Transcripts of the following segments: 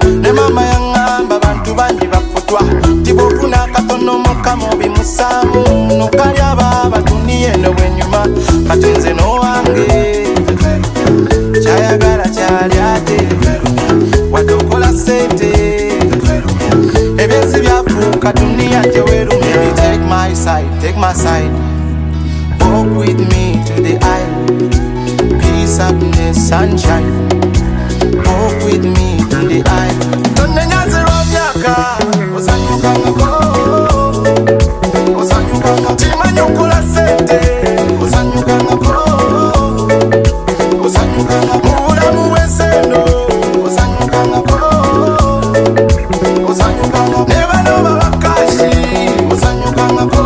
ne mama yangamba bantu bangi bafutwa tibofuna katono mukama obimusaamu nokalya baba duniya eno bwenyuma kati nze n'owange kyayagala kyalyate wadde okola sente ebyensi byafuuka duniya gyewerumye. Take my side, take my side, walk with me to the aisle, peace, happiness, sunshine, walk with me to the aisle. Tonne nyaziro myaka osanyuka ngako osanyuka ngako chimanyi okola sente osanyuka ngako osanyuka ngako mubulamu bw'enseno osanyuka ngako osanyuka ngako ne bano babakashi osanyuka ngako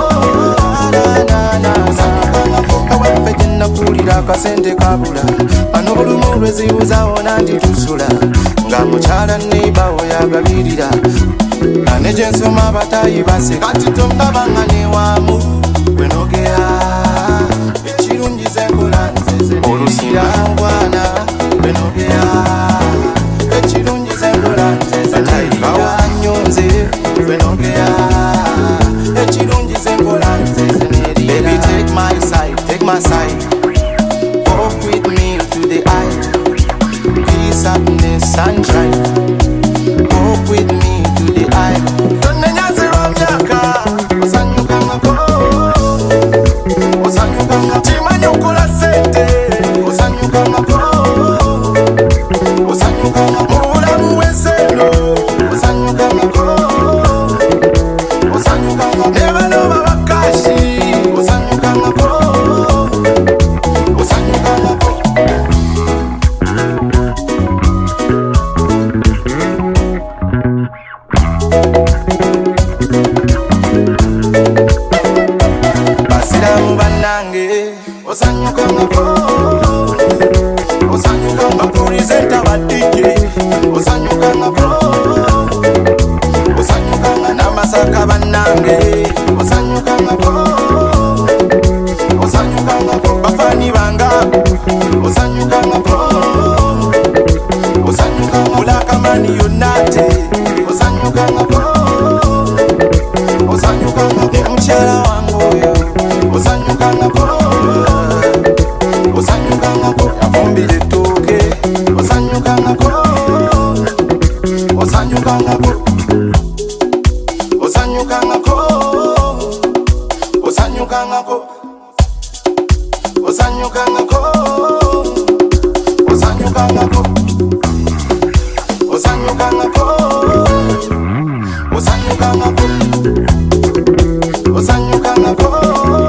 osanyuka ngako ewaffe gye nnakuulira akasente kabula bano bulumu lwezibuza wona nti tusula nga mukyala neibawo yagabirira ane gye nsoma abatayi base kati tondabanga newamu bwenogera ekirungi zenkola nzeze olusinga ngwana bwenogera ekirungi zenkola nzeze nerira nyonze bwenogera ekirungi zenkola nzeze nerira. Baby take my side, take my side, walk with me to the aisle, peace, happiness, sunshine, walk with me to the aisle. Tonne nyaziro myaka osanyuka ngako osanyuka ngako chimanyi okola sente osanyuka ngako osanyuka ngako mubulamu bw'enseno osanyuka ngako osanyuka ngako ne bano babakashi osanyuka ngako osanyuka ngako. Basiramu bannange osanyuka ngako osanyuka ngako presenta badije osanyuka ngako osanyuka ngako namasaka bannange osanyuka ngako osanyuka ngako bafani banga osanyuka ngako osanyuka ngako ulakamani yonate osanyuka ngako osanyuka ngako mukyala wange oyo osanyuka ngako osanyuka ngako yafumbira ettooke osanyuka ngako osanyuka ngako osanyuka ngako osanyuka ngako osanyuka ngako osanyuka ngako osanyuka ngako osanyuka ngako osanyuka ngako